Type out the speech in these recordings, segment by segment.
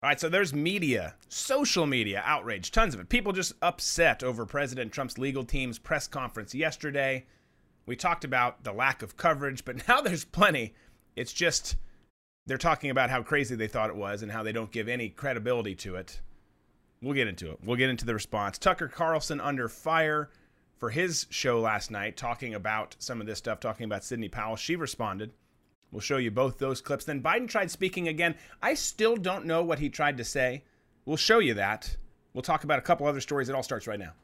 All right, so there's media, social media outrage, tons of it. People just upset over President Trump's legal team's press conference yesterday. We talked about the lack of coverage, but now there's plenty. It's just they're talking about how crazy they thought it was and how they don't give any credibility to it. We'll get into it. We'll get into the response. Tucker Carlson under fire for his show last night, talking about some of this stuff, talking about Sidney Powell. She responded. We'll show you both those clips. Then Biden tried speaking again. I still don't know what he tried to say. We'll show you that. We'll talk about a couple other stories. It all starts right now.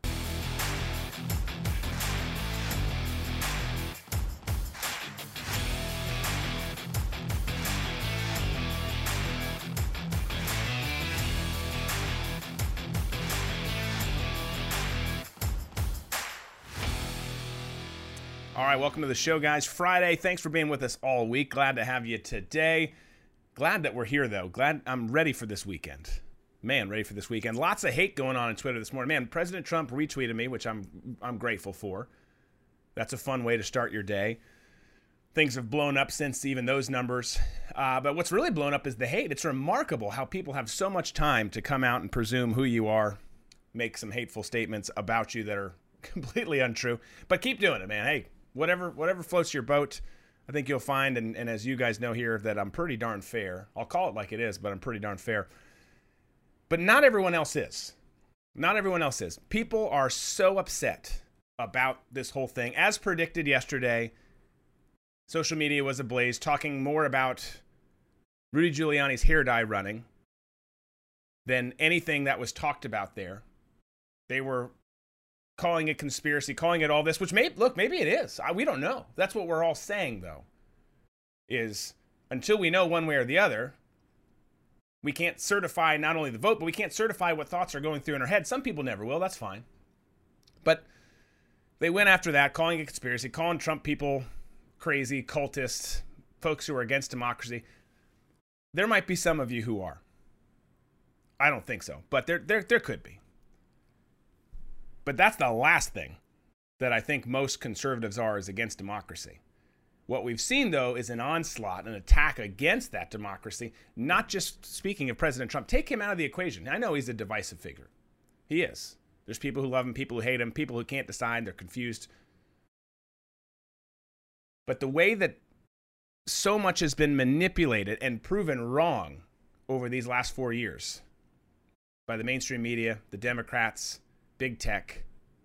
All right, welcome to the show, guys. Friday. Thanks for being with us all week. Glad to have you today. Glad that we're here, though. Glad I'm ready for this weekend. Man, ready for this weekend. Lots of hate going on Twitter this morning. Man, President Trump retweeted me, which I'm grateful for. That's a fun way to start your day. Things have blown up since even those numbers. But what's really blown up is the hate. It's remarkable how people have so much time to come out and presume who you are, make some hateful statements about you that are completely untrue. But keep doing it, man. Hey. Whatever floats your boat, I think you'll find, and as you guys know here, that I'm pretty darn fair. I'll call it like it is, but I'm pretty darn fair. But not everyone else is. Not everyone else is. People are so upset about this whole thing. As predicted yesterday, social media was ablaze, talking more about Rudy Giuliani's hair dye running than anything that was talked about there. They were calling it conspiracy, calling it all this, which maybe it is. We don't know. That's what we're all saying, though, is until we know one way or the other, we can't certify not only the vote, but we can't certify what thoughts are going through in our head. Some people never will. That's fine. But they went after that, calling it conspiracy, calling Trump people crazy, cultists, folks who are against democracy. There might be some of you who are. I don't think so, but there could be. But that's the last thing that I think most conservatives are, is against democracy. What we've seen, though, is an onslaught, an attack against that democracy, not just speaking of President Trump. Take him out of the equation. I know he's a divisive figure. He is. There's people who love him, people who hate him, people who can't decide, they're confused. But the way that so much has been manipulated and proven wrong over these last 4 years by the mainstream media, the Democrats, big tech,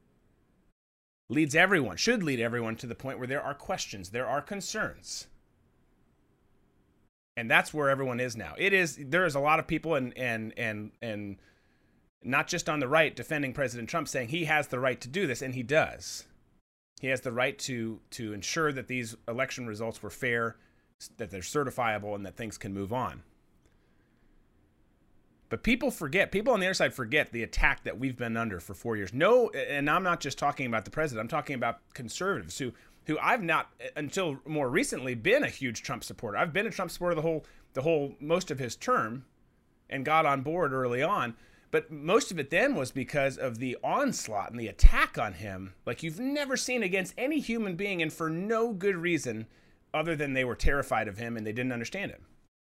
should lead everyone to the point where there are questions, there are concerns. And that's where everyone is now. There is a lot of people and not just on the right defending President Trump, saying he has the right to do this, and he does. He has the right to ensure that these election results were fair, that they're certifiable, and that things can move on. But people on the other side forget the attack that we've been under for 4 years. No, and I'm not just talking about the president. I'm talking about conservatives who I've not, until more recently, been a huge Trump supporter. I've been a Trump supporter the whole most of his term and got on board early on. But most of it then was because of the onslaught and the attack on him like you've never seen against any human being, and for no good reason other than they were terrified of him and they didn't understand him.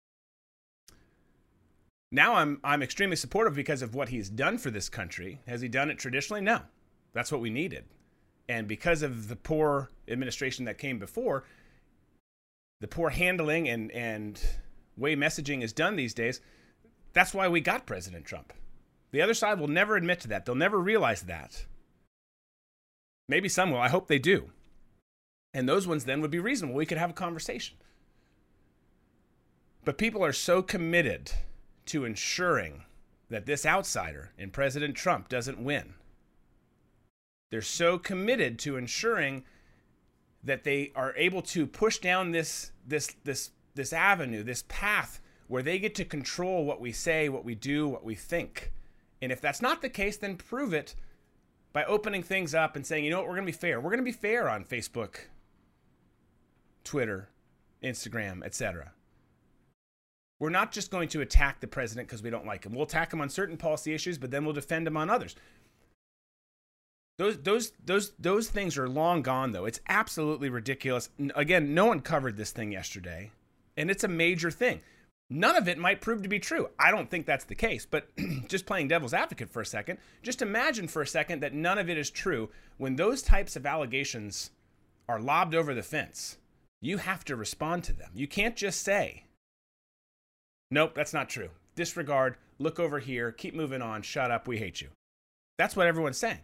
Now I'm extremely supportive because of what he's done for this country. Has he done it traditionally? No. That's what we needed. And because of the poor administration that came before, the poor handling and way messaging is done these days, that's why we got President Trump. The other side will never admit to that. They'll never realize that. Maybe some will. I hope they do. And those ones then would be reasonable. We could have a conversation. But people are so committed to ensuring that this outsider in President Trump doesn't win. They're so committed to ensuring that they are able to push down this avenue, this path where they get to control what we say, what we do, what we think. And if that's not the case, then prove it by opening things up and saying, you know what, we're going to be fair. We're going to be fair on Facebook, Twitter, Instagram, etc. We're not just going to attack the president because we don't like him. We'll attack him on certain policy issues, but then we'll defend him on others. Those things are long gone, though. It's absolutely ridiculous. Again, no one covered this thing yesterday, and it's a major thing. None of it might prove to be true. I don't think that's the case, but just playing devil's advocate for a second, just imagine for a second that none of it is true. When those types of allegations are lobbed over the fence, you have to respond to them. You can't just say, nope, that's not true. Disregard, look over here, keep moving on, shut up, we hate you. That's what everyone's saying.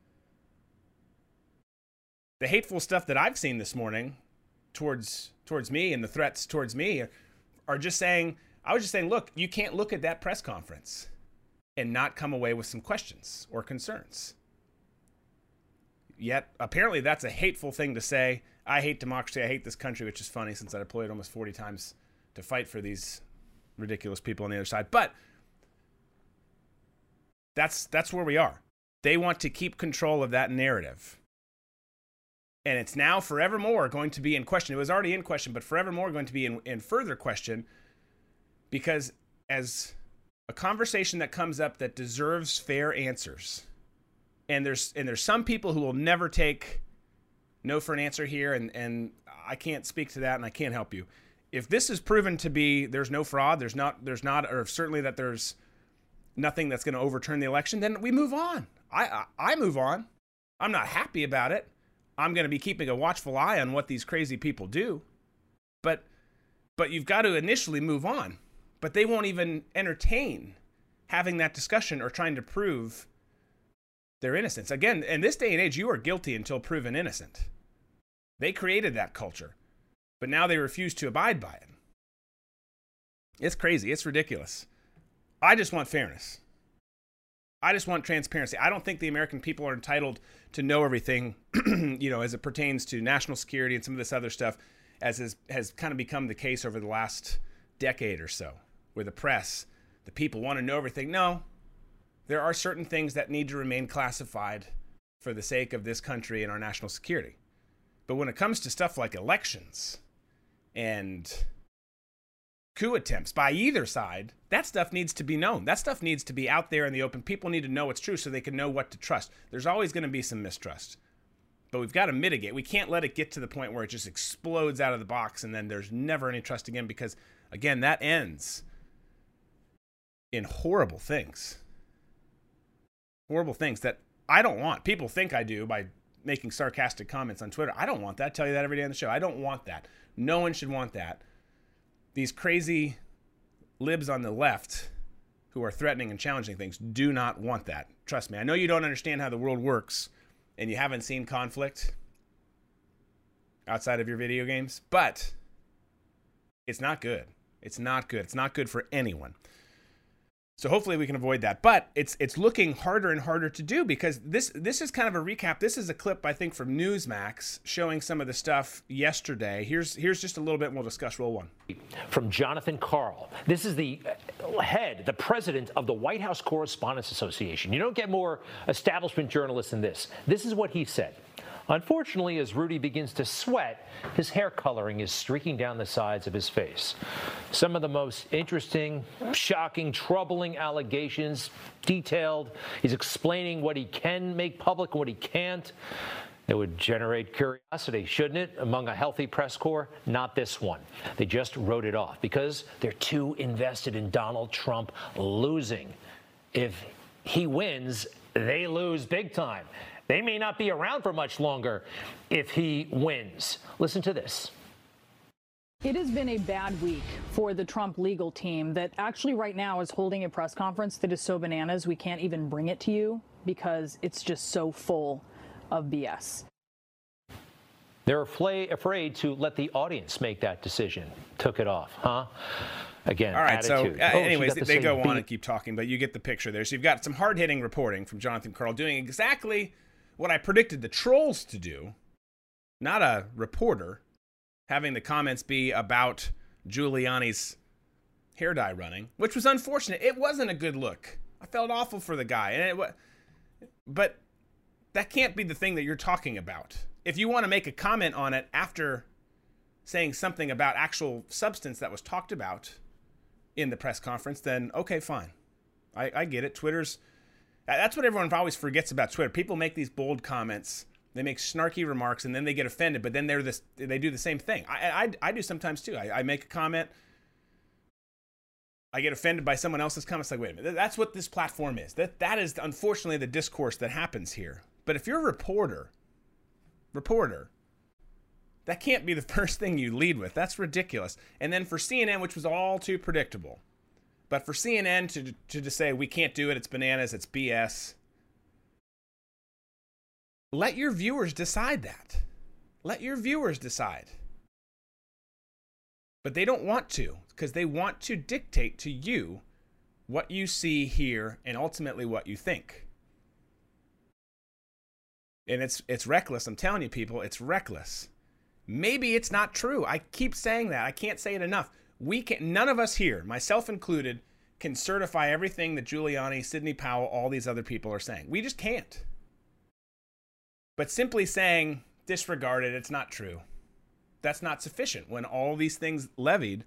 The hateful stuff that I've seen this morning towards me and the threats towards me are just saying, I was just saying, look, you can't look at that press conference and not come away with some questions or concerns. Yet, apparently that's a hateful thing to say. I hate democracy, I hate this country, which is funny since I deployed almost 40 times to fight for these ridiculous people on the other side. But that's where we are. They want to keep control of that narrative. And it's now forevermore going to be in question. It was already in question, but forevermore going to be in further question, because as a conversation that comes up that deserves fair answers, and there's some people who will never take no for an answer here, and I can't speak to that, and I can't help you. If this is proven to be there's no fraud, there's not, or certainly that there's nothing that's going to overturn the election, then we move on. I move on. I'm not happy about it. I'm going to be keeping a watchful eye on what these crazy people do. But you've got to initially move on. But they won't even entertain having that discussion or trying to prove their innocence. Again, in this day and age, you are guilty until proven innocent. They created that culture, but now they refuse to abide by it. It's crazy. It's ridiculous. I just want fairness. I just want transparency. I don't think the American people are entitled to know everything, as it pertains to national security and some of this other stuff, as has kind of become the case over the last decade or so, where the press, the people want to know everything. No, there are certain things that need to remain classified for the sake of this country and our national security. But when it comes to stuff like elections and coup attempts by either side, that stuff needs to be known. That stuff needs to be out there in the open. People need to know it's true so they can know what to trust. There's always going to be some mistrust, but we've got to mitigate. We can't let it get to the point where it just explodes out of the box and then there's never any trust again, because, again, that ends in horrible things. Horrible things that I don't want. People think I do by making sarcastic comments on Twitter. I don't want that. I tell you that every day on the show. I don't want that. No one should want that. These crazy libs on the left who are threatening and challenging things do not want that. Trust me. I know you don't understand how the world works and you haven't seen conflict outside of your video games, but it's not good. It's not good. It's not good for anyone. So hopefully we can avoid that. But it's looking harder and harder to do, because this is kind of a recap. This is a clip, I think, from Newsmax showing some of the stuff yesterday. Here's just a little bit and we'll discuss roll one. From Jonathan Karl. This is the president of the White House Correspondents Association. You don't get more establishment journalists than this. This is what he said. Unfortunately, as Rudy begins to sweat, his hair coloring is streaking down the sides of his face. Some of the most interesting, shocking, troubling allegations, detailed. He's explaining what he can make public and what he can't. It would generate curiosity, shouldn't it, among a healthy press corps? Not this one. They just wrote it off because they're too invested in Donald Trump losing. If he wins, they lose big time. They may not be around for much longer if he wins. Listen to this. It has been a bad week for the Trump legal team that actually right now is holding a press conference that is so bananas we can't even bring it to you because it's just so full of BS. They're afraid to let the audience make that decision. Took it off, huh? Again, all right, attitude. so anyways, they go on and keep talking, but you get the picture there. So you've got some hard-hitting reporting from Jonathan Karl doing exactly what I predicted the trolls to do, not a reporter, having the comments be about Giuliani's hair dye running, which was unfortunate. It wasn't a good look. I felt awful for the guy, and but that can't be the thing that you're talking about. If you want to make a comment on it after saying something about actual substance that was talked about in the press conference, then okay, fine. I get it. That's what everyone always forgets about Twitter. People make these bold comments, they make snarky remarks, and then they get offended, but then they do the same thing. I do sometimes too. I make a comment, I get offended by someone else's comments. Like, wait a minute, that's what this platform is. That is unfortunately the discourse that happens here. But if you're a reporter, that can't be the first thing you lead with. That's ridiculous. And then for CNN, which was all too predictable, but for CNN to just say, we can't do it, it's bananas, it's BS. Let your viewers decide that. Let your viewers decide. But they don't want to, because they want to dictate to you what you see, hear, and ultimately what you think. And it's reckless. I'm telling you, people, it's reckless. Maybe it's not true. I keep saying that. I can't say it enough. None of us here, myself included, can certify everything that Giuliani, Sidney Powell, all these other people are saying. We just can't. But simply saying, disregard it, it's not true. That's not sufficient when all these things levied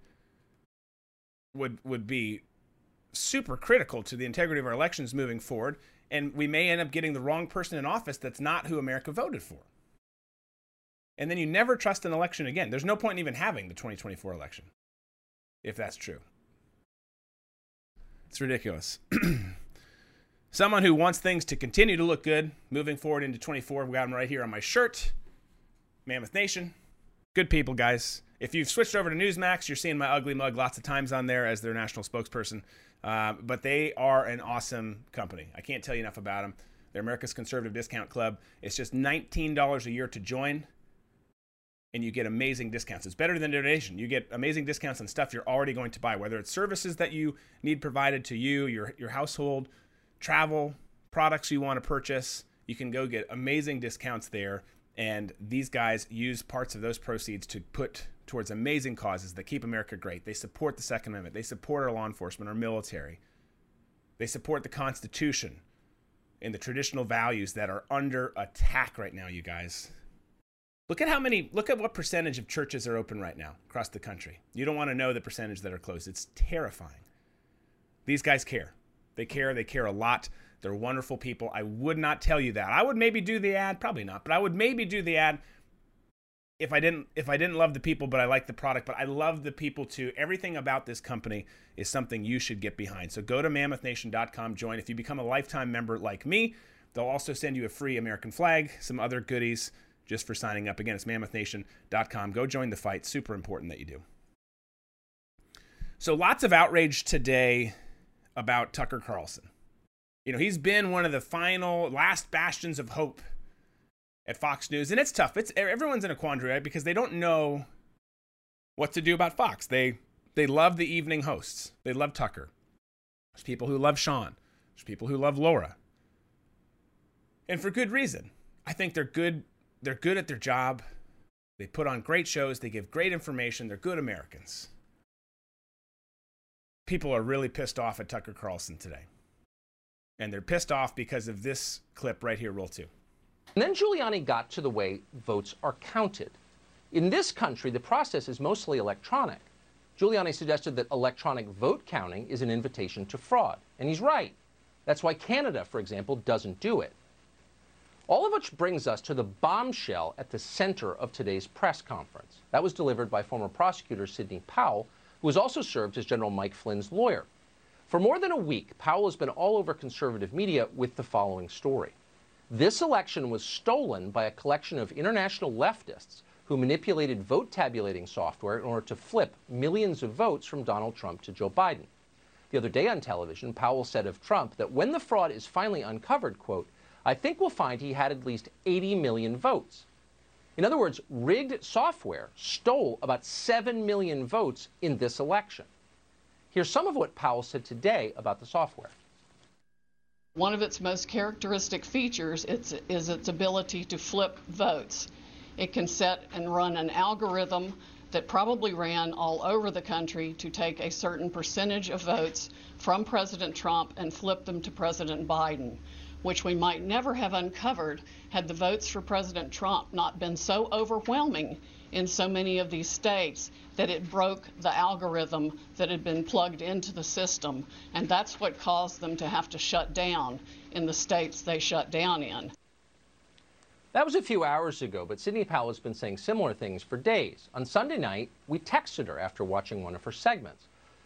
would be super critical to the integrity of our elections moving forward, and we may end up getting the wrong person in office that's not who America voted for. And then you never trust an election again. There's no point in even having the 2024 election, if that's true. It's ridiculous. Someone who wants things to continue to look good moving forward into 24, we got them right here on my shirt. Mammoth Nation. Good people, guys. If you've switched over to Newsmax, you're seeing my ugly mug lots of times on there as their national spokesperson. But they are an awesome company. I can't tell you enough about them. They're America's Conservative Discount Club. It's just $19 a year to join, and you get amazing discounts. It's better than donation. You get amazing discounts on stuff you're already going to buy, whether it's services that you need provided to you, your household, travel, products you want to purchase. You can go get amazing discounts there. And these guys use parts of those proceeds to put towards amazing causes that keep America great. They support the Second Amendment. They support our law enforcement, our military. They support the Constitution and the traditional values that are under attack right now, you guys. Look at what percentage of churches are open right now across the country. You don't want to know the percentage that are closed. It's terrifying. These guys care. They care a lot. They're wonderful people. I would not tell you that. I would maybe do the ad, probably not, but I would maybe do the ad if I didn't love the people, but I like the product. But I love the people too. Everything about this company is something you should get behind. So go to MammothNation.com, join. If you become a lifetime member like me, they'll also send you a free American flag, some other goodies just for signing up. Again, it's MammothNation.com. Go join the fight. Super important that you do. So lots of outrage today about Tucker Carlson. You know, he's been one of the last bastions of hope at Fox News. And it's tough. Everyone's in a quandary, right? Because they don't know what to do about Fox. They love the evening hosts. They love Tucker. There's people who love Sean. There's people who love Laura. And for good reason. I think they're good. They're good at their job. They put on great shows. They give great information. They're good Americans. People are really pissed off at Tucker Carlson today. And they're pissed off because of this clip right here, roll 2. And then Giuliani got to the way votes are counted. In this country, the process is mostly electronic. Giuliani suggested that electronic vote counting is an invitation to fraud. And he's right. That's why Canada, for example, doesn't do it. All of which brings us to the bombshell at the center of today's press conference. That was delivered by former prosecutor Sidney Powell, who has also served as General Mike Flynn's lawyer. For more than a week, Powell has been all over conservative media with the following story. This election was stolen by a collection of international leftists who manipulated vote tabulating software in order to flip millions of votes from Donald Trump to Joe Biden. The other day on television, Powell said of Trump that when the fraud is finally uncovered, quote, "I think we'll find he had at least 80 million votes." In other words, rigged software stole about 7 million votes in this election. Here's some of what Powell said today about the software. One of its most characteristic features is its ability to flip votes. It can set and run an algorithm that probably ran all over the country to take a certain percentage of votes from President Trump and flip them to President Biden, which we might never have uncovered had the votes for President Trump not been so overwhelming in so many of these states that it broke the algorithm that had been plugged into the system. And that's what caused them to have to shut down in the states they shut down in. That was a few hours ago, but Sidney Powell has been saying similar things for days. On Sunday night, we texted her after watching one of her segments.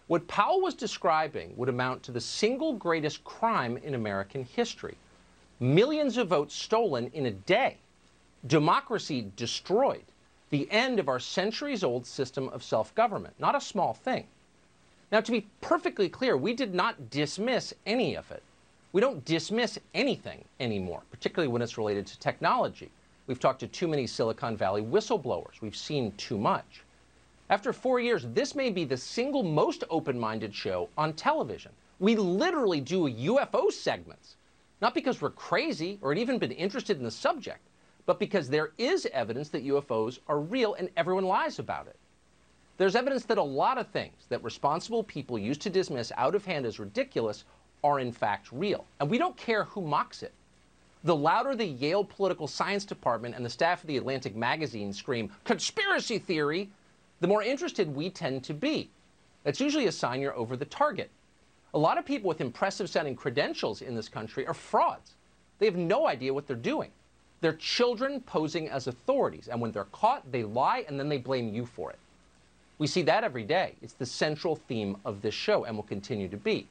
What Powell was describing would amount to the single greatest crime in American history. Millions of votes stolen in a day. Democracy destroyed. The end of our centuries-old system of self-government. Not a small thing. Now, to be perfectly clear, we did not dismiss any of it. We don't dismiss anything anymore, particularly when it's related to technology. We've talked to too many Silicon Valley whistleblowers. We've seen too much. After 4 years, this may be the single most open-minded show on television. We literally do UFO segments, not because we're crazy or had even been interested in the subject, but because there is evidence that UFOs are real and everyone lies about it. There's evidence that a lot of things that responsible people used to dismiss out of hand as ridiculous are in fact real. And we don't care who mocks it. The louder the Yale Political Science Department and the staff of the Atlantic magazine scream, "conspiracy theory," the more interested we tend to be. That's usually a sign you're over the target. A lot of people with impressive sounding credentials in this country are frauds. They have no idea what they're doing. They're children posing as authorities, and when they're caught, they lie and then they blame you for it. We see that every day. It's the central theme of this show and will continue to be.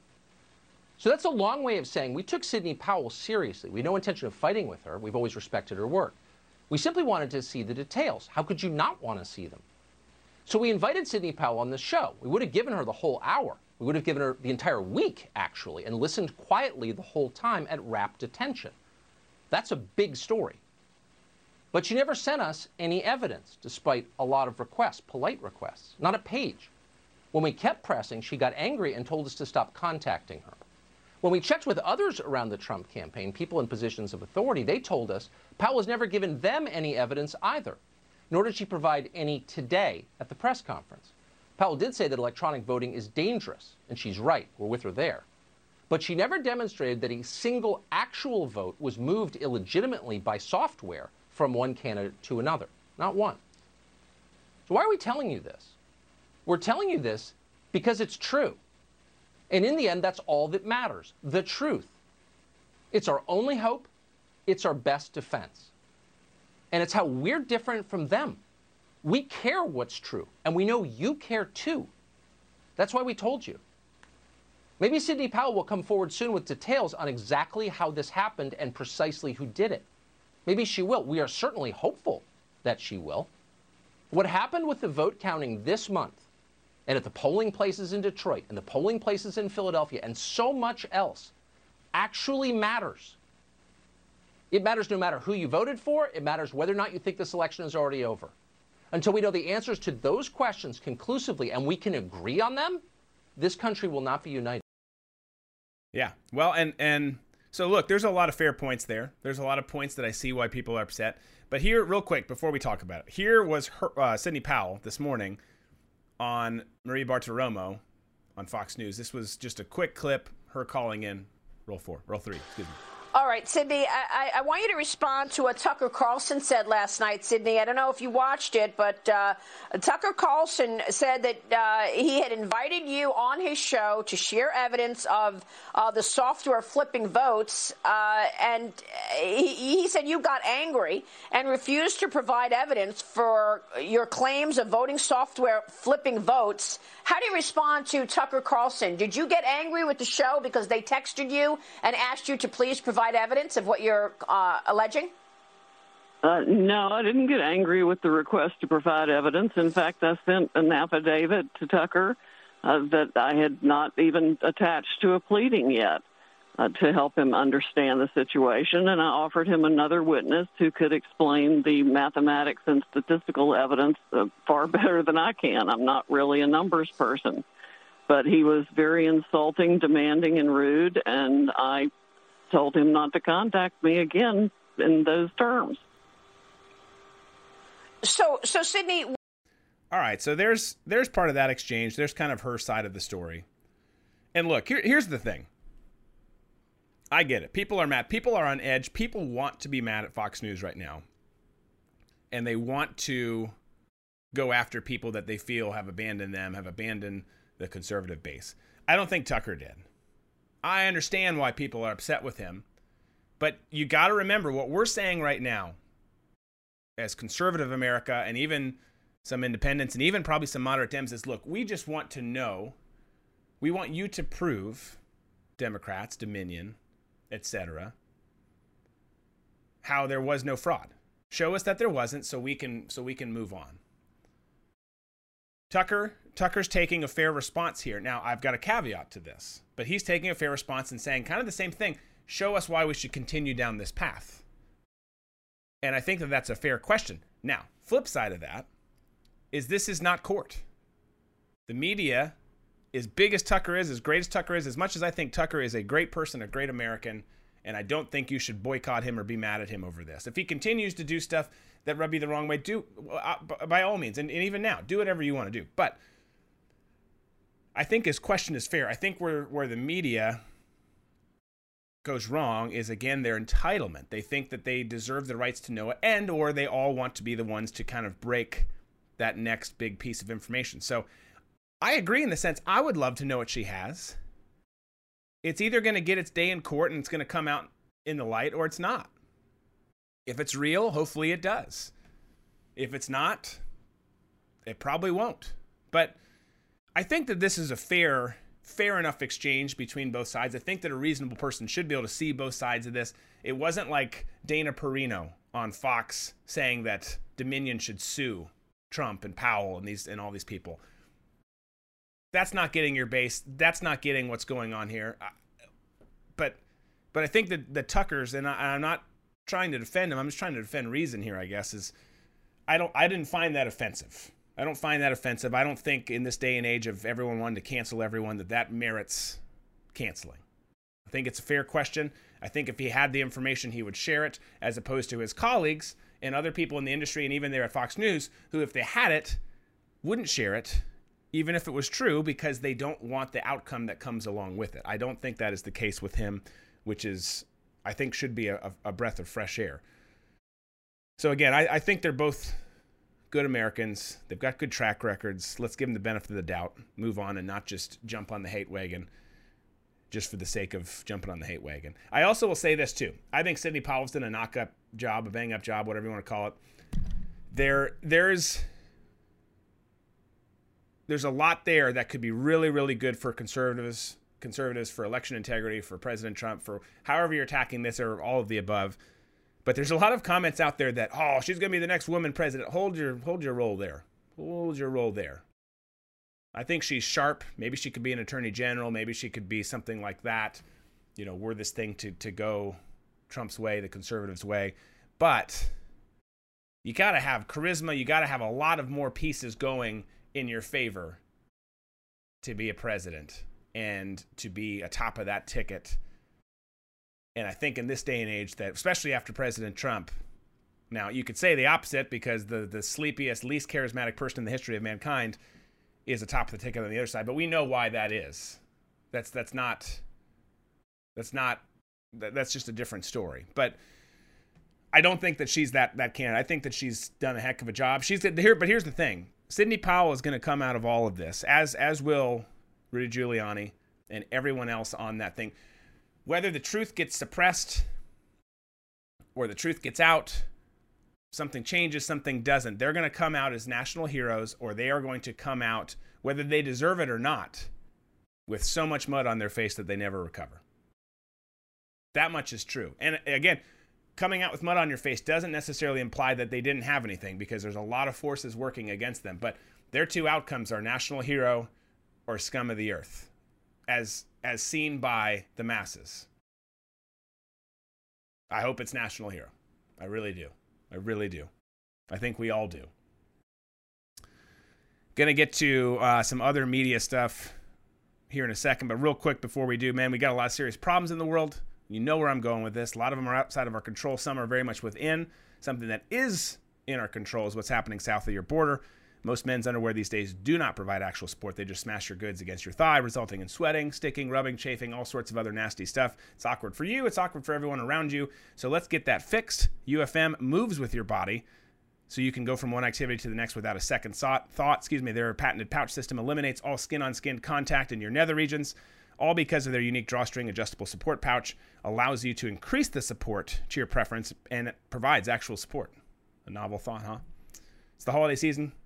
So that's a long way of saying we took Sidney Powell seriously. We had no intention of fighting with her. We've always respected her work. We simply wanted to see the details. How could you not want to see them? So we invited Sidney Powell on the show. We would have given her the whole hour. We would have given her the entire week, actually, and listened quietly the whole time at rapt attention. That's a big story. But she never sent us any evidence, despite a lot of requests, polite requests, not a page. When we kept pressing, she got angry and told us to stop contacting her. When we checked with others around the Trump campaign, people in positions of authority, they told us Powell has never given them any evidence either, nor did she provide any today at the press conference. Powell did say that electronic voting is dangerous, and she's right. We're with her there. But she never demonstrated that a single actual vote was moved illegitimately by software from one candidate to another. Not one. So why are we telling you this? We're telling you this because it's true. And in the end, that's all that matters, the truth. It's our only hope. It's our best defense. And it's how we're different from them. We care what's true, and we know you care too. That's why we told you. Maybe Sidney Powell will come forward soon with details on exactly how this happened and precisely who did it. Maybe she will. We are certainly hopeful that she will. What happened with the vote counting this month, and at the polling places in Detroit, and the polling places in Philadelphia, and so much else, actually matters. It matters no matter who you voted for. It matters whether or not you think this election is already over. Until we know the answers to those questions conclusively and we can agree on them, this country will not be united. Yeah. Well, and so look, there's a lot of fair points there. There's a lot of points that I see why people are upset. But here, real quick, before we talk about it, here was Sidney Powell this morning on Marie Bartiromo on Fox News. This was just a quick clip, her calling in. Roll 3, excuse me. All right, Sidney, I want you to respond to what Tucker Carlson said last night, Sidney. I don't know if you watched it, but Tucker Carlson said that he had invited you on his show to share evidence of the software flipping votes, and he said you got angry and refused to provide evidence for your claims of voting software flipping votes. How do you respond to Tucker Carlson? Did you get angry with the show because they texted you and asked you to please provide evidence of what you're alleging? No, I didn't get angry with the request to provide evidence. In fact, I sent an affidavit to Tucker that I had not even attached to a pleading yet to help him understand the situation, and I offered him another witness who could explain the mathematics and statistical evidence far better than I can. I'm not really a numbers person. But he was very insulting, demanding, and rude, and I told him not to contact me again in those terms. So Sidney. All right, so there's part of that exchange. There's kind of her side of the story. And look, here's the thing. I get it. People are mad. People are on edge. People want to be mad at Fox News right now. And they want to go after people that they feel have abandoned them, have abandoned the conservative base. I don't think Tucker did. I understand why people are upset with him. But you got to remember what we're saying right now as conservative America and even some independents and even probably some moderate Dems is, look, we just want to know We want you to prove, Democrats, Dominion, etc., how there was no fraud. Show us that there wasn't, so we can move on. Tucker's taking a fair response here. Now, I've got a caveat to this, but he's taking a fair response and saying kind of the same thing. Show us why we should continue down this path. And I think that that's a fair question. Now, flip side of that is this is not court. The media, as big as Tucker is, as great as Tucker is, as much as I think Tucker is a great person, a great American, and I don't think you should boycott him or be mad at him over this. If he continues to do stuff that rub you the wrong way, do by all means, and even now, do whatever you want to do. But I think his question is fair. I think where the media goes wrong is, again, their entitlement. They think that they deserve the rights to know it, and or they all want to be the ones to kind of break that next big piece of information. So I agree in the sense I would love to know what she has. It's either going to get its day in court and it's going to come out in the light, or it's not. If it's real, hopefully it does. If it's not, it probably won't. But I think that this is a fair enough exchange between both sides. I think that a reasonable person should be able to see both sides of this. It wasn't like Dana Perino on Fox saying that Dominion should sue Trump and Powell and all these people. That's not getting your base. That's not getting what's going on here. But I think that the Tuckers, and I'm not trying to defend him, I'm just trying to defend reason here, I guess, is I didn't find that offensive. I don't find that offensive. I don't think in this day and age of everyone wanting to cancel everyone that merits canceling. I think it's a fair question. I think if he had the information, he would share it, as opposed to his colleagues and other people in the industry and even there at Fox News, who, if they had it, wouldn't share it, even if it was true, because they don't want the outcome that comes along with it. I don't think that is the case with him, which is, I think, should be a breath of fresh air. So again, I think they're both good Americans. They've got good track records. Let's give them the benefit of the doubt, move on, and not just jump on the hate wagon just for the sake of jumping on the hate wagon. I also will say this too. I think Sidney Powell's done a knock-up job, a bang-up job, whatever you want to call it. There's a lot there that could be really, really good for conservatives, for election integrity, for President Trump, for however you're attacking this, or all of the above. But there's a lot of comments out there that, oh, she's going to be the next woman president. Hold your roll there. Hold your roll there. I think she's sharp. Maybe she could be an attorney general. Maybe she could be something like that. Were this thing to go Trump's way, the conservatives' way. But you got to have charisma. You got to have a lot of more pieces going in your favor to be a president and to be atop of that ticket. And I think in this day and age, that especially after President Trump, now you could say the opposite, because the sleepiest, least charismatic person in the history of mankind is atop of the ticket on the other side. But we know why that is. That's just a different story. But I don't think that she's that candidate. I think that she's done a heck of a job. But here's the thing. Sidney Powell is going to come out of all of this, as will Rudy Giuliani and everyone else on that thing. Whether the truth gets suppressed or the truth gets out, something changes, something doesn't. They're going to come out as national heroes, or they are going to come out, whether they deserve it or not, with so much mud on their face that they never recover. That much is true. And again, coming out with mud on your face doesn't necessarily imply that they didn't have anything, because there's a lot of forces working against them. But their two outcomes are national hero or scum of the earth, as seen by the masses. I hope it's national hero. I really do. I really do. I think we all do. Going to get to some other media stuff here in a second, but real quick before we do, man, we got a lot of serious problems in the world. You know where I'm going with this. A lot of them are outside of our control. Some are very much within. Something that is in our control is what's happening south of your border. Most men's underwear these days do not provide actual support. They just smash your goods against your thigh, resulting in sweating, sticking, rubbing, chafing, all sorts of other nasty stuff. It's awkward for you. It's awkward for everyone around you. So let's get that fixed. UFM moves with your body, so you can go from one activity to the next without a second thought. Their patented pouch system eliminates all skin-on-skin contact in your nether regions, all because of their unique drawstring adjustable support pouch. Allows you to increase the support to your preference, and it provides actual support. A novel thought, huh? It's the holiday season.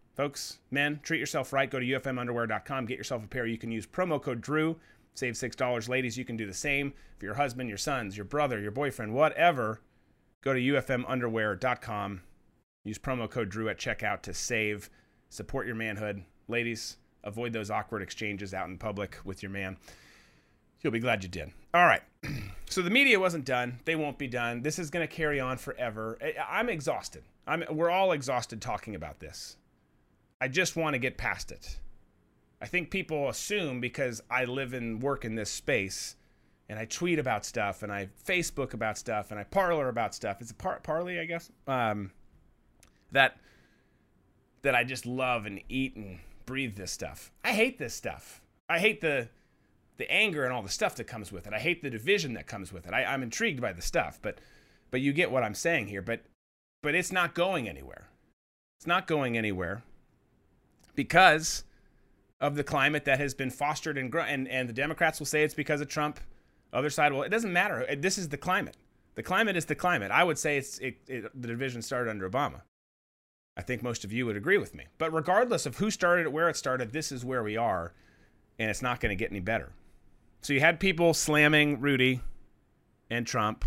Folks, men, treat yourself right. Go to ufmunderwear.com. Get yourself a pair. You can use promo code Drew. Save $6. Ladies, you can do the same. For your husband, your sons, your brother, your boyfriend, whatever, go to ufmunderwear.com. Use promo code Drew at checkout to save. Support your manhood. Ladies, avoid those awkward exchanges out in public with your man. You'll be glad you did. All right. So the media wasn't done. They won't be done. This is going to carry on forever. I'm exhausted. We're all exhausted talking about this. I just want to get past it. I think people assume because I live and work in this space and I tweet about stuff and I Facebook about stuff and I parlor about stuff. It's a parley, I guess. That I just love and eat and breathe this stuff. I hate this stuff. I hate the anger and all the stuff that comes with it. I hate the division that comes with it. I'm intrigued by the stuff, but you get what I'm saying here. But it's not going anywhere. It's not going anywhere because of the climate that has been fostered and the Democrats will say it's because of Trump. Other side, well, it doesn't matter. This is the climate. The climate is the climate. I would say the division started under Obama. I think most of you would agree with me. But regardless of who started it, where it started, this is where we are, and it's not going to get any better. So you had people slamming Rudy and Trump,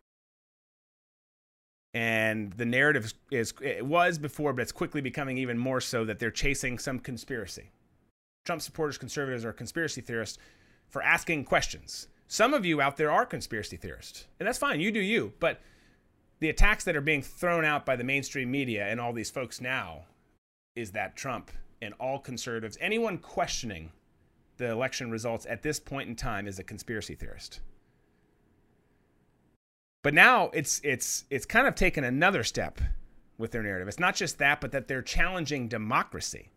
and the narrative it was before, but it's quickly becoming even more so that they're chasing some conspiracy. Trump supporters, conservatives, are conspiracy theorists for asking questions. Some of you out there are conspiracy theorists, and that's fine. You do you. But the attacks that are being thrown out by the mainstream media and all these folks now is that Trump and all conservatives, anyone questioning the election results at this point in time is a conspiracy theorist. But now it's kind of taken another step with their narrative. It's not just that, but that they're challenging democracy.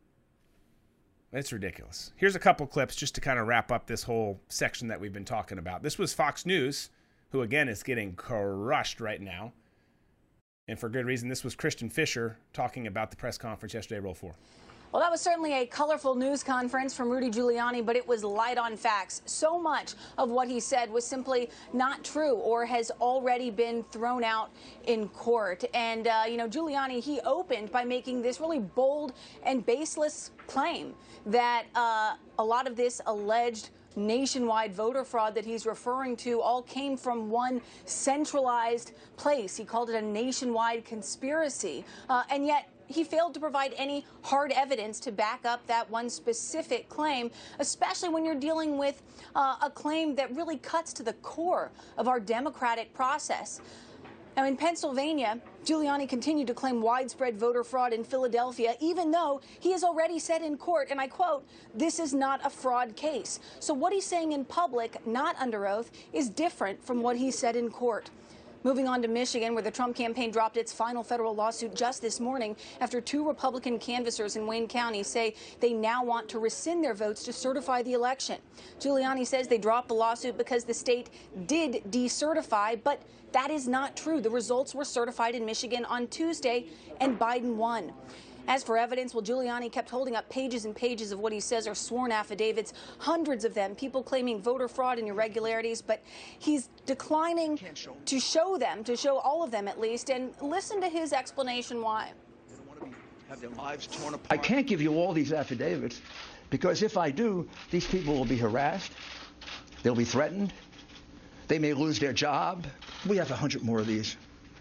It's ridiculous. Here's a couple clips just to kind of wrap up this whole section that we've been talking about. This was Fox News, who again is getting crushed right now. And for good reason. This was Christian Fisher talking about the press conference yesterday. Roll 4. Well, that was certainly a colorful news conference from Rudy Giuliani, but it was light on facts. So much of what he said was simply not true or has already been thrown out in court. And, Giuliani, he opened by making this really bold and baseless claim that a lot of this alleged nationwide voter fraud that he's referring to all came from one centralized place. He called it a nationwide conspiracy. And yet he failed to provide any hard evidence to back up that one specific claim, especially when you're dealing with a claim that really cuts to the core of our democratic process. Now, in Pennsylvania, Giuliani continued to claim widespread voter fraud in Philadelphia, even though he has already said in court, and I quote, "This is not a fraud case." So what he's saying in public, not under oath, is different from what he said in court. Moving on to Michigan, where the Trump campaign dropped its final federal lawsuit just this morning after 2 Republican canvassers in Wayne County say they now want to rescind their votes to certify the election. Giuliani says they dropped the lawsuit because the state did decertify, but that is not true. The results were certified in Michigan on Tuesday, and Biden won. As for evidence, well, Giuliani kept holding up pages and pages of what he says are sworn affidavits, hundreds of them, people claiming voter fraud and irregularities, but he's declining to show them, to show all of them at least, and listen to his explanation why. They don't want to have their lives torn apart. I can't give you all these affidavits because if I do, these people will be harassed, they'll be threatened, they may lose their job. We have 100 more of these.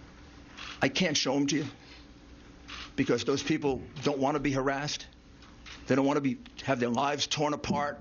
I can't show them to you, because those people don't want to be harassed. They don't want to have their lives torn apart.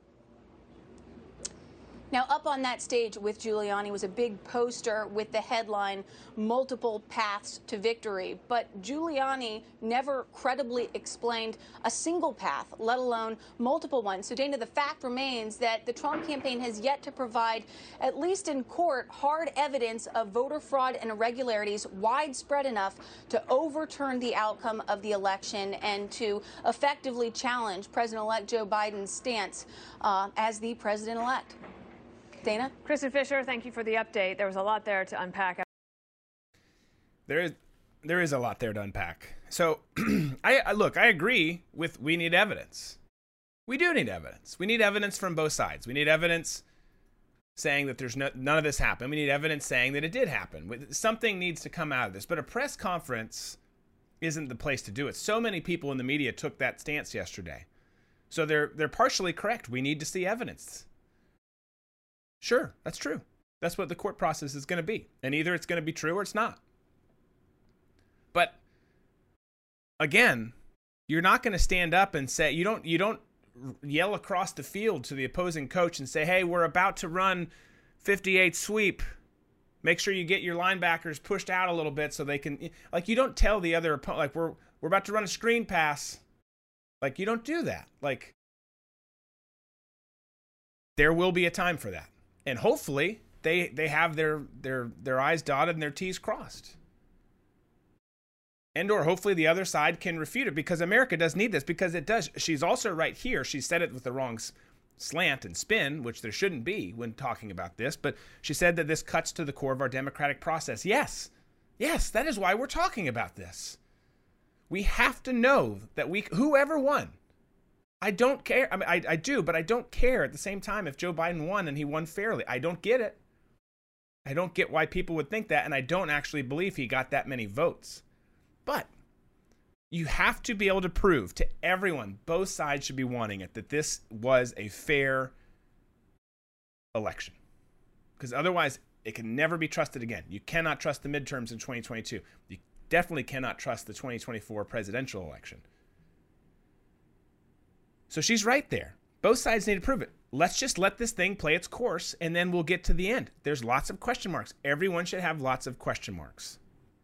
Now, up on that stage with Giuliani was a big poster with the headline, "Multiple Paths to Victory." But Giuliani never credibly explained a single path, let alone multiple ones. So, Dana, the fact remains that the Trump campaign has yet to provide, at least in court, hard evidence of voter fraud and irregularities widespread enough to overturn the outcome of the election and to effectively challenge President-elect Joe Biden's stance as the president-elect. Dana? Kristen Fisher, thank you for the update. There was a lot there to unpack. There is a lot there to unpack. So, I agree with we need evidence. We do need evidence. We need evidence from both sides. We need evidence saying that there's none of this happened. We need evidence saying that it did happen. Something needs to come out of this. But a press conference isn't the place to do it. So many people in the media took that stance yesterday. So they're partially correct. We need to see evidence. Sure, that's true. That's what the court process is going to be. And either it's going to be true or it's not. But again, you're not going to stand up and say, you don't yell across the field to the opposing coach and say, hey, we're about to run 58 sweep. Make sure you get your linebackers pushed out a little bit so they can, like, you don't tell the other opponent, like, we're about to run a screen pass. Like, you don't do that. Like, there will be a time for that. And hopefully they have their I's dotted and their T's crossed. And or hopefully the other side can refute it, because America does need this, because it does. She's also right here. She said it with the wrong slant and spin, which there shouldn't be when talking about this. But she said that this cuts to the core of our democratic process. Yes, that is why we're talking about this. We have to know that whoever won, I don't care. I mean, I do, but I don't care at the same time if Joe Biden won and he won fairly. I don't get it. I don't get why people would think that, and I don't actually believe he got that many votes. But you have to be able to prove to everyone, both sides should be wanting it, that this was a fair election. Because otherwise, it can never be trusted again. You cannot trust the midterms in 2022. You definitely cannot trust the 2024 presidential election. So she's right there. Both sides need to prove it. Let's just let this thing play its course, and then we'll get to the end. There's lots of question marks. Everyone should have lots of question marks.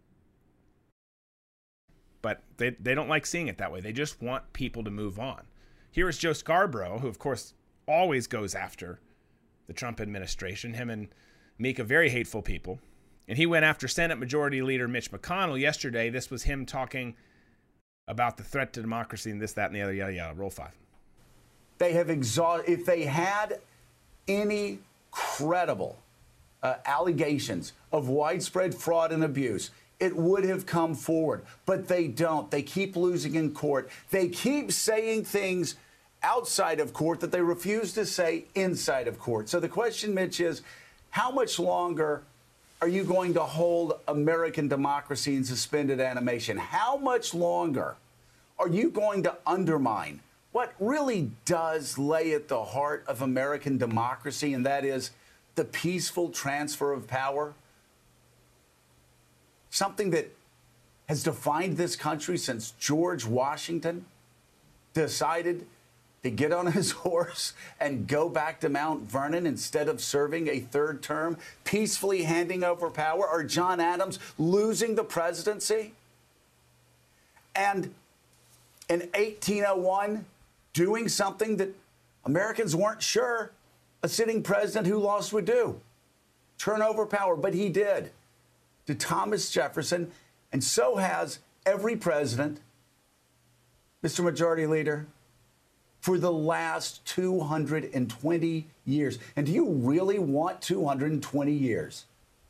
But they don't like seeing it that way. They just want people to move on. Here is Joe Scarborough, who, of course, always goes after the Trump administration. Him and Mika, very hateful people. And he went after Senate Majority Leader Mitch McConnell yesterday. This was him talking about the threat to democracy and this, that, and the other, yada, yada. Roll 5. They have if they had any credible allegations of widespread fraud and abuse, it would have come forward. But they don't. They keep losing in court. They keep saying things outside of court that they refuse to say inside of court. So the question, Mitch, is how much longer are you going to hold American democracy in suspended animation? How much longer are you going to undermine what really does lay at the heart of American democracy, and that is the peaceful transfer of power? Something that has defined this country since George Washington decided to get on his horse and go back to Mount Vernon instead of serving a third term, peacefully handing over power, or John Adams losing the presidency, and in 1801 doing something that Americans weren't sure a sitting president who lost would do, turn over power, but he did, to Thomas Jefferson, and so has every president, Mr. Majority Leader, for the last 220 years. And do you really want 220 years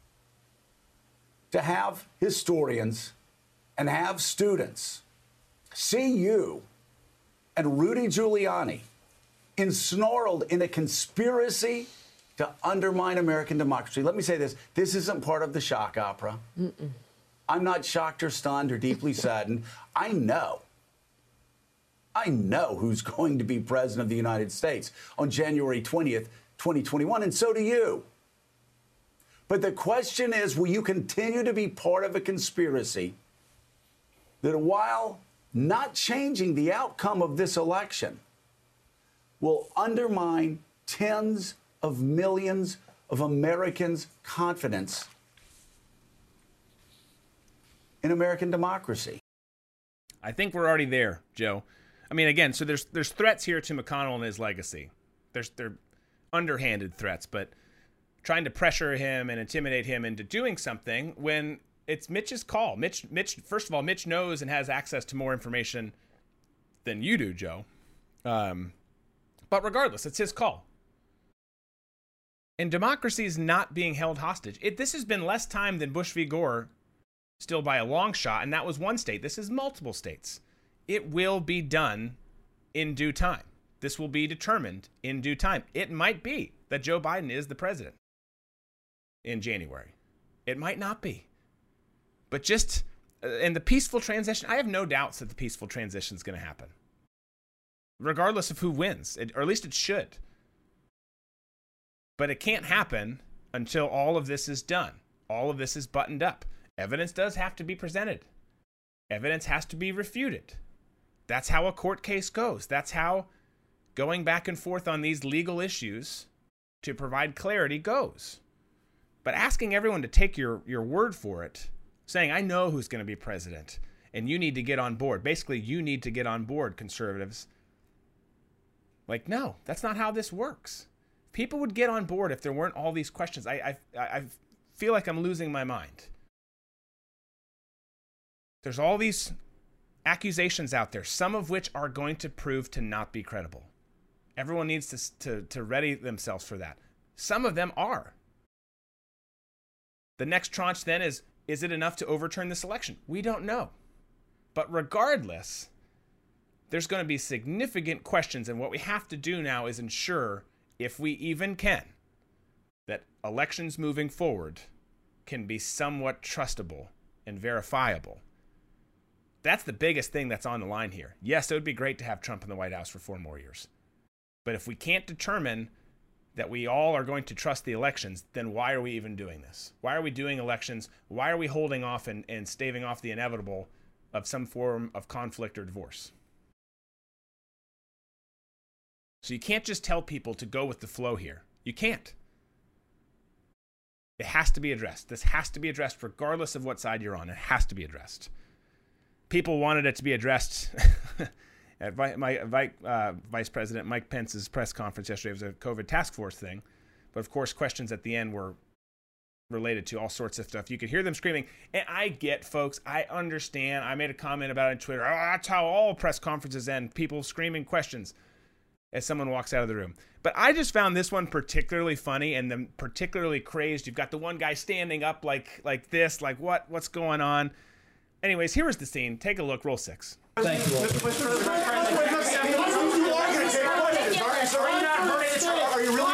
to have historians and have students see you and Rudy Giuliani ensnarled in a conspiracy to undermine American democracy? Let me say this. This isn't part of the shock opera. I'm not shocked or stunned or deeply saddened. I know who's going to be president of the United States on January 20th, 2021, and so do you. But the question is, will you continue to be part of a conspiracy that, while not changing the outcome of this election, will undermine tens of millions of Americans' confidence in American democracy? I think we're already there, Joe. I mean, again, so there's threats here to McConnell and his legacy. They're underhanded threats, but trying to pressure him and intimidate him into doing something when it's Mitch's call. Mitch, first of all, Mitch knows and has access to more information than you do, Joe. But regardless, it's his call. And democracy is not being held hostage. This has been less time than Bush v. Gore, still by a long shot, and that was one state. This is multiple states. It will be done in due time. This will be determined in due time. It might be that Joe Biden is the president in January. It might not be. But just And the peaceful transition, I have no doubts that the peaceful transition is going to happen, regardless of who wins, or at least it should. But it can't happen until all of this is done. All of this is buttoned up. Evidence does have to be presented. Evidence has to be refuted. That's how a court case goes. That's how going back and forth on these legal issues to provide clarity goes. But asking everyone to take your word for it, saying, I know who's going to be president, and you need to get on board. Basically, you need to get on board, conservatives. Like, no, that's not how this works. People would get on board if there weren't all these questions. I feel like I'm losing my mind. There's all these accusations out there, some of which are going to prove to not be credible. Everyone needs to ready themselves for that. Some of them are. The next tranche then is it enough to overturn this election? We don't know. But regardless, there's going to be significant questions, and what we have to do now is ensure, if we even can, that elections moving forward can be somewhat trustable and verifiable. That's the biggest thing that's on the line here. Yes, it would be great to have Trump in the White House for 4 more years. But if we can't determine that we all are going to trust the elections, then why are we even doing this? Why are we doing elections? Why are we holding off and staving off the inevitable of some form of conflict or divorce? So you can't just tell people to go with the flow here. You can't. It has to be addressed. This has to be addressed regardless of what side you're on. It has to be addressed. People wanted it to be addressed at Vice President Mike Pence's press conference yesterday. It was a COVID task force thing. But, of course, questions at the end were related to all sorts of stuff. You could hear them screaming. And I get, folks, I understand. I made a comment about it on Twitter. Oh, that's how all press conferences end, people screaming questions as someone walks out of the room. But I just found this one particularly funny and then particularly crazed. You've got the one guy standing up like this, like what's going on? Anyways, here is the scene. Take a look. Roll 6. Thank you. Are you really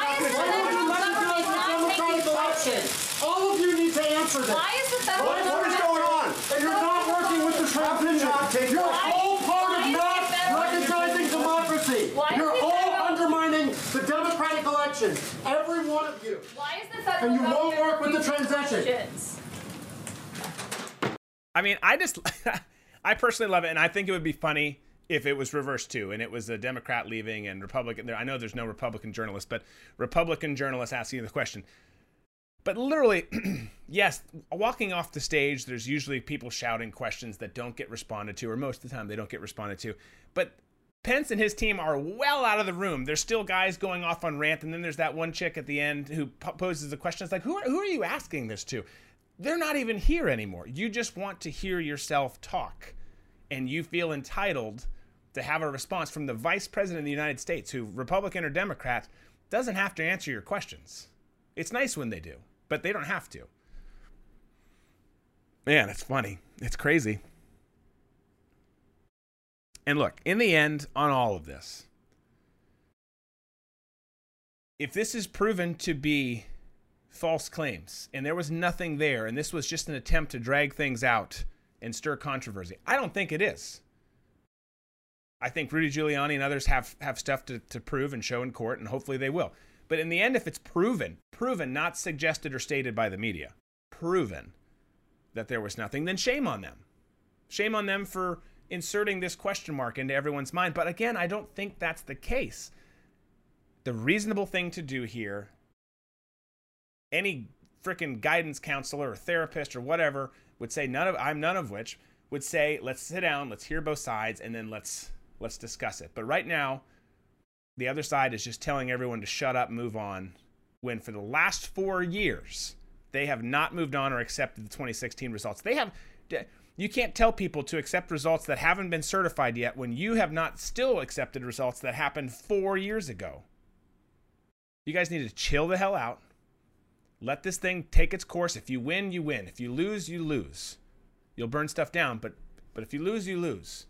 not questions? All of you need to answer this. Why is the federal government? What is going on? And you're not working with the transition. You're all part of not recognizing democracy. You're all undermining the democratic election. Every one of you. Why is the federal government? And you won't work with the transition. I mean, I personally love it, and I think it would be funny if it was reversed too, and it was a Democrat leaving and Republican. I know there's no Republican journalist, but Republican journalists asking the question. But literally, yes, walking off the stage, there's usually people shouting questions that don't get responded to, or most of the time they don't get responded to. But Pence and his team are well out of the room. There's still guys going off on rant, and then there's that one chick at the end who poses a question. It's like, who are you asking this to? They're not even here anymore. You just want to hear yourself talk, and you feel entitled to have a response from the Vice President of the United States, who, Republican or Democrat, doesn't have to answer your questions. It's nice when they do, but they don't have to. Man, it's funny. It's crazy. And look, in the end, on all of this, if this is proven to be false claims, and there was nothing there, and this was just an attempt to drag things out and stir controversy, I don't think it is. I think Rudy Giuliani and others have stuff to prove and show in court, and hopefully they will. But in the end, if it's proven, not suggested or stated by the media, proven that there was nothing, then shame on them. Shame on them for inserting this question mark into everyone's mind. But again, I don't think that's the case. The reasonable thing to do here, any freaking guidance counselor or therapist or whatever would say none of which would say, let's sit down, let's hear both sides, and then let's discuss it. But right now, the other side is just telling everyone to shut up, move on, when for the last 4 years, they have not moved on or accepted the 2016 results. You can't tell people to accept results that haven't been certified yet when you have not still accepted results that happened 4 years ago. You guys need to chill the hell out. Let this thing take its course. If you win, you win. If you lose, you lose. You'll burn stuff down, but if you lose, you lose.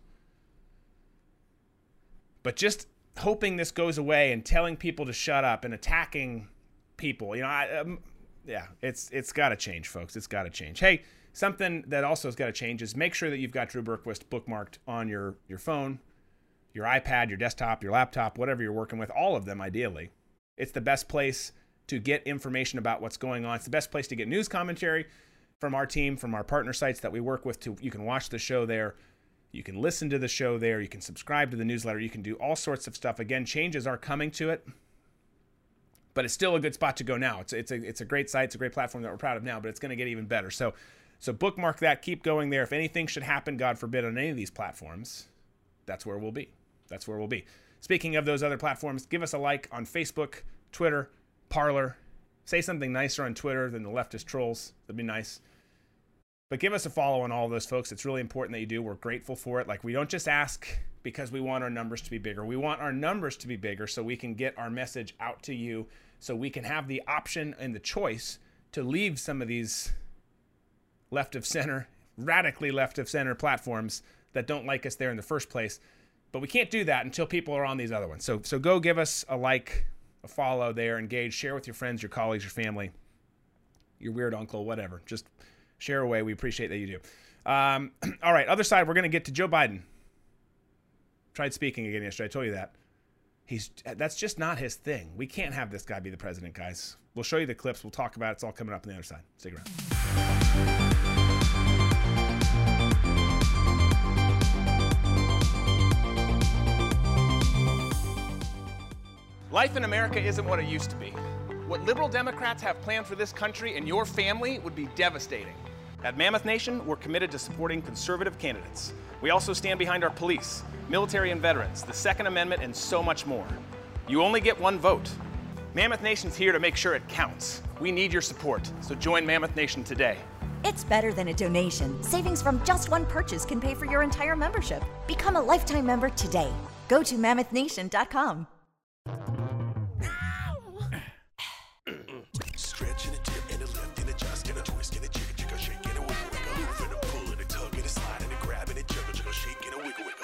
But just hoping this goes away and telling people to shut up and attacking people, it's got to change, folks. It's got to change. Hey, Something that also has got to change is make sure that you've got Drew Berquist bookmarked on your phone, your iPad, your desktop, your laptop, whatever you're working with, all of them ideally. It's the best place to get information about what's going on. It's the best place to get news commentary from our team, from our partner sites that we work with. You can watch the show there. You can listen to the show there. You can subscribe to the newsletter. You can do all sorts of stuff. Again, changes are coming to it, but it's still a good spot to go now. It's a great site. It's a great platform that we're proud of now, but it's going to get even better. So bookmark that. Keep going there. If anything should happen, God forbid, on any of these platforms, that's where we'll be. That's where we'll be. Speaking of those other platforms, give us a like on Facebook, Twitter, Parler. Say something nicer on Twitter than the leftist trolls. That'd be nice. But give us a follow on all of those folks. It's really important that you do. We're grateful for it. Like, we don't just ask because we want our numbers to be bigger. We want our numbers to be bigger so we can get our message out to you, so we can have the option and the choice to leave some of these left of center, radically left of center platforms that don't like us there in the first place. But we can't do that until people are on these other ones. So go give us a like, a follow there, engage, share with your friends, your colleagues, your family, your weird uncle, whatever. Just share away. We appreciate that you do. All right, other side, we're going to get to Joe Biden. Tried speaking again yesterday. I told you that. That's just not his thing. We can't have this guy be the president, guys. We'll show you the clips. We'll talk about it. It's all coming up on the other side. Stick around. Life in America isn't what it used to be. What liberal Democrats have planned for this country and your family would be devastating. At Mammoth Nation, we're committed to supporting conservative candidates. We also stand behind our police, military and veterans, the Second Amendment, and so much more. You only get one vote. Mammoth Nation's here to make sure it counts. We need your support, so join Mammoth Nation today. It's better than a donation. Savings from just one purchase can pay for your entire membership. Become a lifetime member today. Go to MammothNation.com. Stretch and a dip and a lift and a adjust and a twist and a jiggle jiggle shake and a wiggle wiggle. Move and a pull and a tug and a slide and a grab and a jiggle jiggle shake and a wiggle wiggle.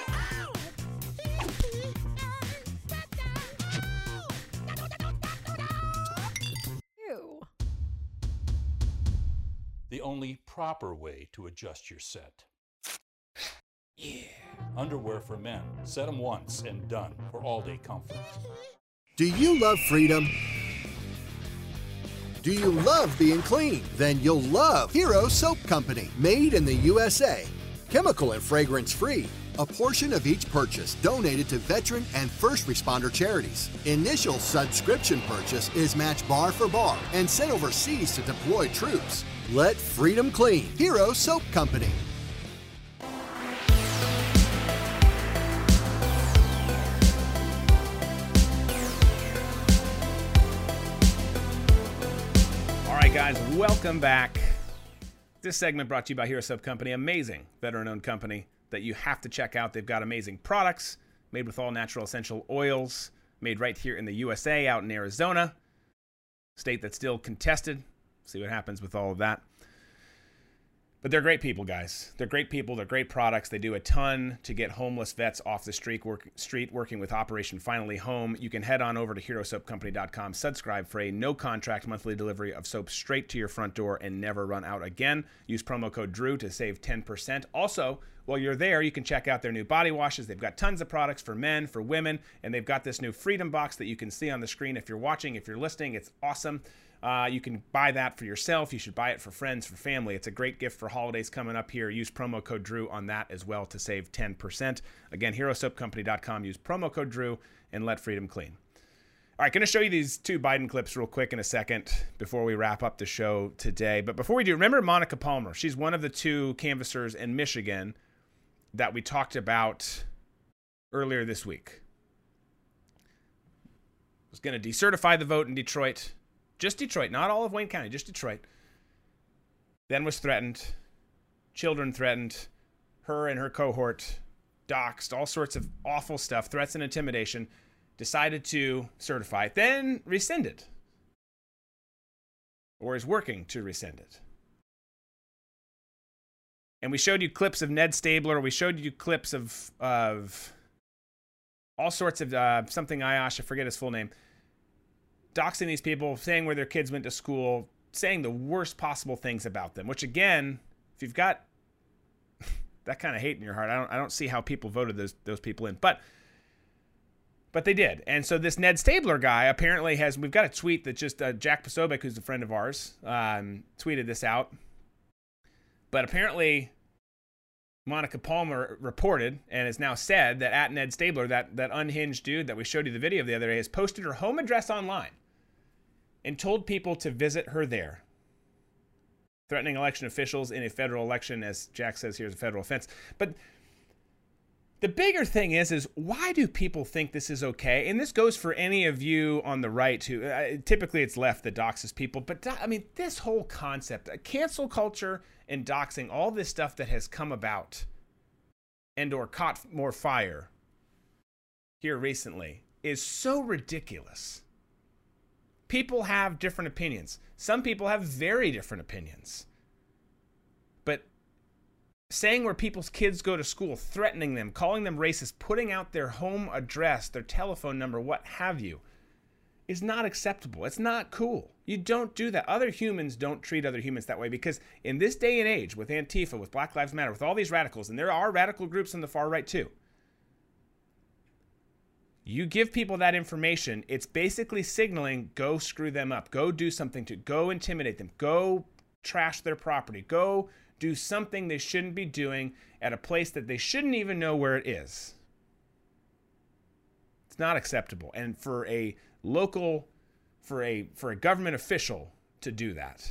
Ew. The only proper way to adjust your set. Yeah. Underwear for men. Set them once and done for all-day comfort. Do you love freedom? Do you love being clean? Then you'll love Hero Soap Company, made in the USA. Chemical and fragrance free. A portion of each purchase donated to veteran and first responder charities. Initial subscription purchase is matched bar for bar and sent overseas to deploy troops. Let freedom clean. Hero Soap Company. Guys, welcome back. This segment brought to you by Hero Soap Company, amazing veteran-owned company that you have to check out. They've got amazing products made with all natural essential oils, made right here in the USA, out in Arizona, state that's still contested. See what happens with all of that. But they're great people, guys. They're great people. They're great products. They do a ton to get homeless vets off the street, working with Operation Finally Home. You can head on over to HeroSoapCompany.com, subscribe for a no-contract monthly delivery of soap straight to your front door and never run out again. Use promo code DREW to save 10%. Also, while you're there, you can check out their new body washes. They've got tons of products for men, for women, and they've got this new Freedom Box that you can see on the screen if you're watching, if you're listening. It's awesome. You can buy that for yourself. You should buy it for friends, for family. It's a great gift for holidays coming up here. Use promo code DREW on that as well to save 10%. Again, HeroSoapCompany.com. Use promo code DREW and let freedom clean. All right, going to show you these two Biden clips real quick in a second before we wrap up the show today. But before we do, remember Monica Palmer. She's one of the two canvassers in Michigan that we talked about earlier this week. Was going to decertify the vote in Detroit. Just Detroit, not all of Wayne County, just Detroit. Then was threatened, children threatened, her and her cohort doxxed, all sorts of awful stuff, threats and intimidation, decided to certify it, then rescinded, or is working to rescind it. And we showed you clips of Ned Stabler, we showed you clips of all sorts of something Ayash, I forget his full name, doxing these people, saying where their kids went to school, saying the worst possible things about them, which again, if you've got that kind of hate in your heart, I don't see how people voted those people in. But they did. And so this Ned Stabler guy apparently we've got a tweet that just Jack Posobiec, who's a friend of ours, tweeted this out. But apparently Monica Palmer reported and has now said that at Ned Stabler, that unhinged dude that we showed you the video of the other day, has posted her home address online and told people to visit her there, threatening election officials in a federal election, as Jack says here, is a federal offense. But the bigger thing is why do people think this is okay? And this goes for any of you on the right who, typically it's left that doxes people. But I mean, this whole concept, cancel culture and doxing, all this stuff that has come about and or caught more fire here recently is so ridiculous. People have different opinions. Some people have very different opinions. But saying where people's kids go to school, threatening them, calling them racist, putting out their home address, their telephone number, what have you, is not acceptable. It's not cool. You don't do that. Other humans don't treat other humans that way, because in this day and age, with Antifa, with Black Lives Matter, with all these radicals, and there are radical groups on the far right too, you give people that information, it's basically signaling, go screw them up, go do something go intimidate them, go trash their property, go do something they shouldn't be doing at a place that they shouldn't even know where it is. It's not acceptable. And for a government official to do that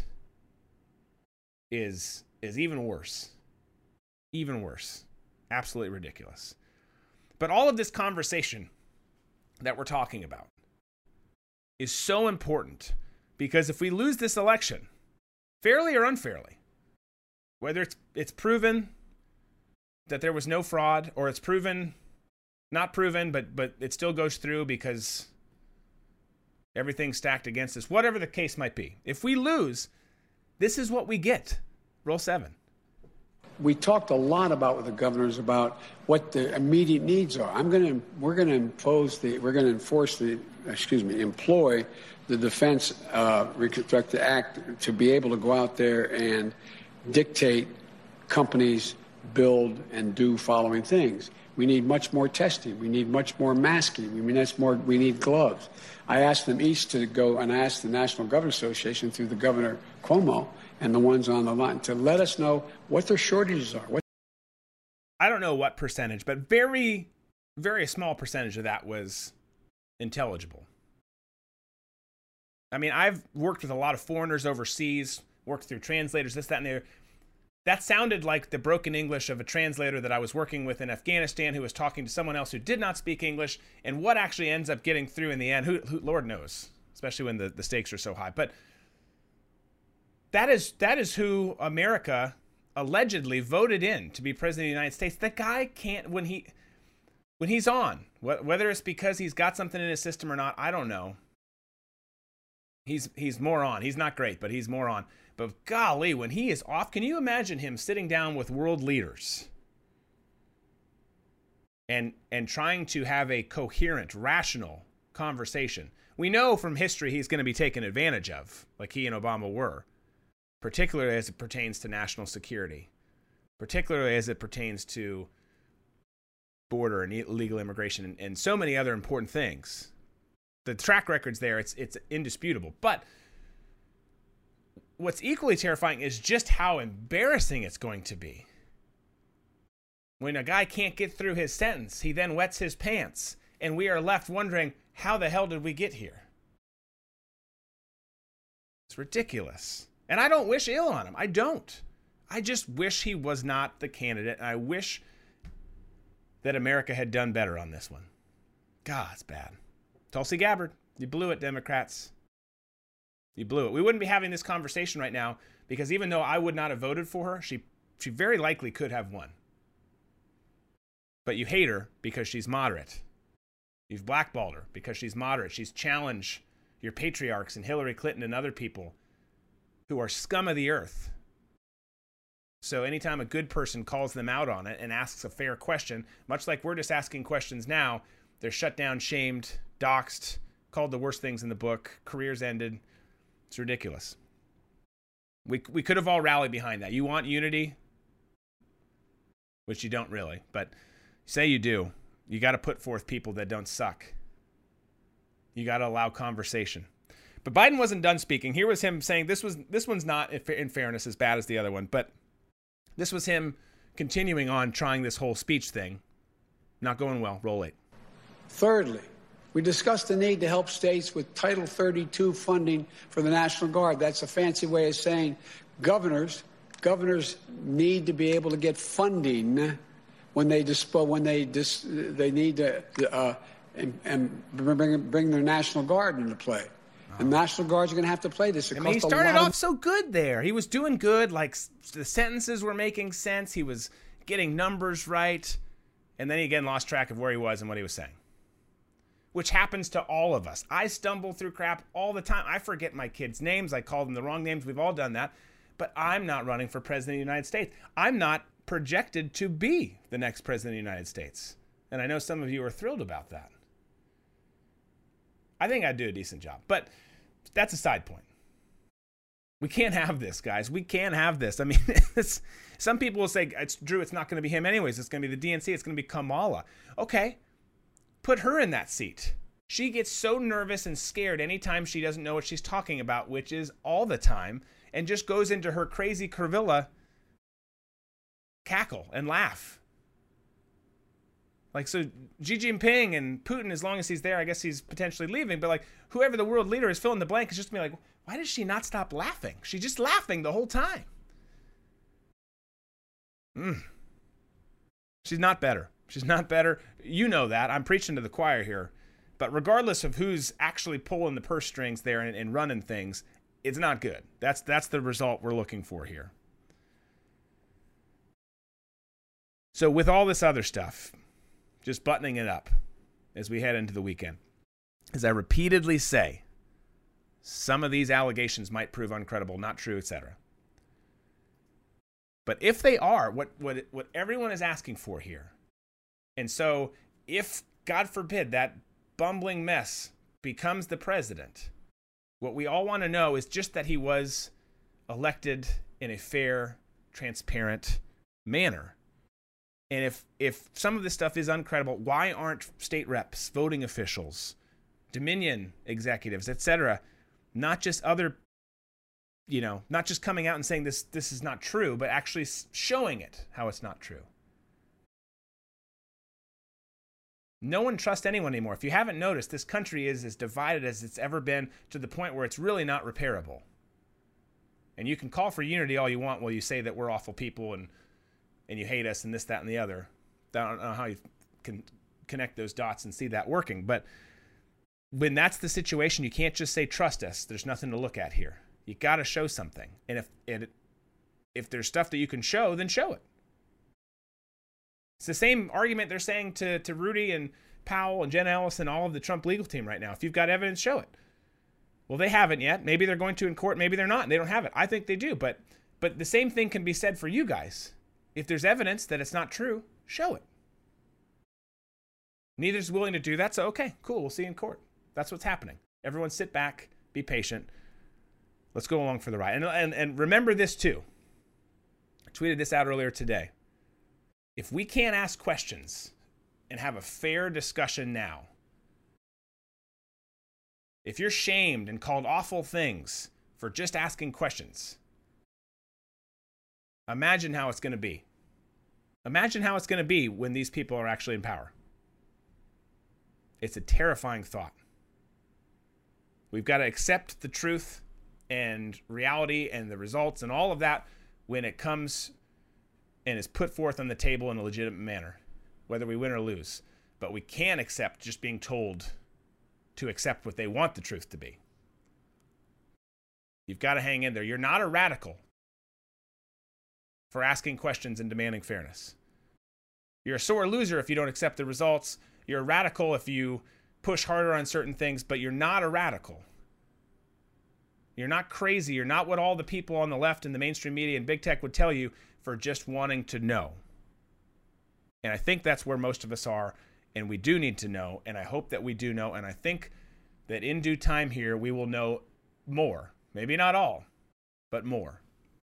is even worse. Even worse. Absolutely ridiculous. But all of this conversation that we're talking about is so important, because if we lose this election, fairly or unfairly, whether it's proven that there was no fraud, or it's not proven, but it still goes through because everything's stacked against us, whatever the case might be. If we lose, this is what we get. Roll 7. We talked a lot about with the governors about what the immediate needs are. We're going to employ the Defense Reconstructive Act to be able to go out there and dictate companies build and do following things. We need much more testing. We need much more masking. We need gloves. I asked them each to go, and I asked the National Governors Association through the Governor Cuomo and the ones on the line to let us know what their shortages are. I don't know what percentage, but very, very small percentage of that was intelligible. I mean, I've worked with a lot of foreigners overseas, worked through translators, this, that, and the other. That sounded like the broken English of a translator that I was working with in Afghanistan who was talking to someone else who did not speak English, and what actually ends up getting through in the end, who Lord knows, especially when the stakes are so high. But that is who America allegedly voted in to be president of the United States. That guy can't, when he's on, whether it's because he's got something in his system or not, I don't know. He's more on. He's not great, but he's more on. But golly, when he is off, can you imagine him sitting down with world leaders and trying to have a coherent, rational conversation? We know from history he's going to be taken advantage of, like he and Obama were, particularly as it pertains to national security, particularly as it pertains to border and illegal immigration and so many other important things. The track record's there. It's indisputable. But what's equally terrifying is just how embarrassing it's going to be. When a guy can't get through his sentence, he then wets his pants, and we are left wondering, how the hell did we get here? It's ridiculous. And I don't wish ill on him. I don't. I just wish he was not the candidate, and I wish that America had done better on this one. God, it's bad. Tulsi Gabbard, you blew it, Democrats. You blew it. We wouldn't be having this conversation right now, because even though I would not have voted for her, she very likely could have won. But you hate her because she's moderate. You've blackballed her because she's moderate. She's challenged your patriarchs and Hillary Clinton and other people who are scum of the earth. So anytime a good person calls them out on it and asks a fair question, much like we're just asking questions now, they're shut down, shamed, doxxed, called the worst things in the book, careers ended. It's ridiculous. We could have all rallied behind that. You want unity, which you don't really, but say you do. You got to put forth people that don't suck. You got to allow conversation. But Biden wasn't done speaking. Here was him saying this one's not, in fairness, as bad as the other one, but this was him continuing on trying this whole speech thing. Not going well. Roll 8. Thirdly, we discussed the need to help states with Title 32 funding for the National Guard. That's a fancy way of saying governors need to be able to get funding when they need to bring their National Guard into play. The National Guards are going to have to play this. He started off so good there. He was doing good. Like, the sentences were making sense. He was getting numbers right. And then he again lost track of where he was and what he was saying. Which happens to all of us. I stumble through crap all the time. I forget my kids' names. I call them the wrong names. We've all done that. But I'm not running for president of the United States. I'm not projected to be the next president of the United States. And I know some of you are thrilled about that. I think I'd do a decent job. But that's a side point. We can't have this, guys. We can't have this. I mean, some people will say, Drew, it's not going to be him anyways. It's going to be the DNC. It's going to be Kamala. Okay, put her in that seat. She gets so nervous and scared anytime she doesn't know what she's talking about, which is all the time, and just goes into her crazy curvilla cackle and laugh. Like, so Xi Jinping and Putin, as long as he's there, I guess he's potentially leaving. But, like, whoever the world leader is, fill in the blank, is just going to be like, why does she not stop laughing? She's just laughing the whole time. She's not better. She's not better. You know that. I'm preaching to the choir here. But regardless of who's actually pulling the purse strings there and running things, it's not good. That's the result we're looking for here. So with all this other stuff, just buttoning it up as we head into the weekend, as I repeatedly say, some of these allegations might prove uncredible, not true, etc. But if they are, what everyone is asking for here, and so if, God forbid, that bumbling mess becomes the president, what we all want to know is just that he was elected in a fair, transparent manner. And if some of this stuff is uncredible, why aren't state reps, voting officials, Dominion executives, etc., not just other, not just coming out and saying this is not true, but actually showing it how it's not true? No one trusts anyone anymore. If you haven't noticed, this country is as divided as it's ever been, to the point where it's really not repairable. And you can call for unity all you want while you say that we're awful people and you hate us and this, that, and the other. I don't know how you can connect those dots and see that working. But when that's the situation, you can't just say, trust us. There's nothing to look at here. You got to show something. And if there's stuff that you can show, then show it. It's the same argument they're saying to Rudy and Powell and Jen Ellis and all of the Trump legal team right now. If you've got evidence, show it. Well, they haven't yet. Maybe they're going to in court. Maybe they're not. They don't have it. I think they do. But the same thing can be said for you guys. If there's evidence that it's not true, show it. Neither's willing to do that, so okay, cool, we'll see you in court. That's what's happening. Everyone sit back, be patient. Let's go along for the ride. And remember this too. I tweeted this out earlier today. If we can't ask questions and have a fair discussion now, if you're shamed and called awful things for just asking questions, imagine how it's going to be. Imagine how it's going to be when these people are actually in power. It's a terrifying thought. We've got to accept the truth and reality and the results and all of that when it comes and is put forth on the table in a legitimate manner, whether we win or lose. But we can't accept just being told to accept what they want the truth to be. You've got to hang in there. You're not a radical for asking questions and demanding fairness. You're a sore loser if you don't accept the results. You're a radical if you push harder on certain things, but you're not a radical. You're not crazy. You're not what all the people on the left and the mainstream media and big tech would tell you for just wanting to know. And I think that's where most of us are, and we do need to know, and I hope that we do know, and I think that in due time here we will know more. Maybe not all, but more.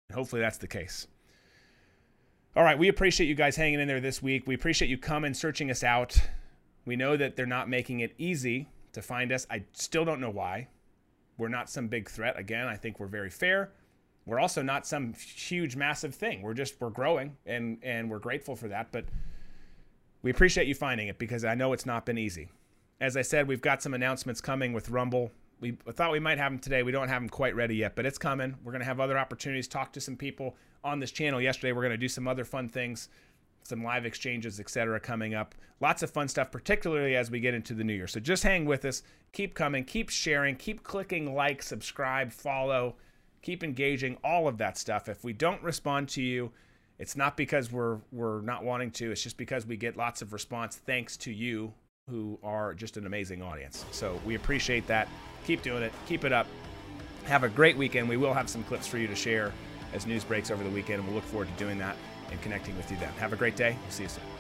Hopefully that's the case. All right, we appreciate you guys hanging in there this week. We appreciate you coming, searching us out. We know that they're not making it easy to find us. I still don't know why. We're not some big threat. Again, I think we're very fair. We're also not some huge, massive thing. We're growing, and we're grateful for that. But we appreciate you finding it because I know it's not been easy. As I said, we've got some announcements coming with Rumble. We thought we might have them today. We don't have them quite ready yet, but it's coming. We're going to have other opportunities, talk to some people on this channel. Yesterday, we're going to do some other fun things, some live exchanges, etc. coming up. Lots of fun stuff, particularly as we get into the new year. So just hang with us. Keep coming. Keep sharing. Keep clicking like, subscribe, follow. Keep engaging, all of that stuff. If we don't respond to you, it's not because we're not wanting to. It's just because we get lots of response thanks to you, who are just an amazing audience. So we appreciate that. Keep doing it. Keep it up. Have a great weekend. We will have some clips for you to share as news breaks over the weekend, and we'll look forward to doing that and connecting with you then. Have a great day. We'll see you soon.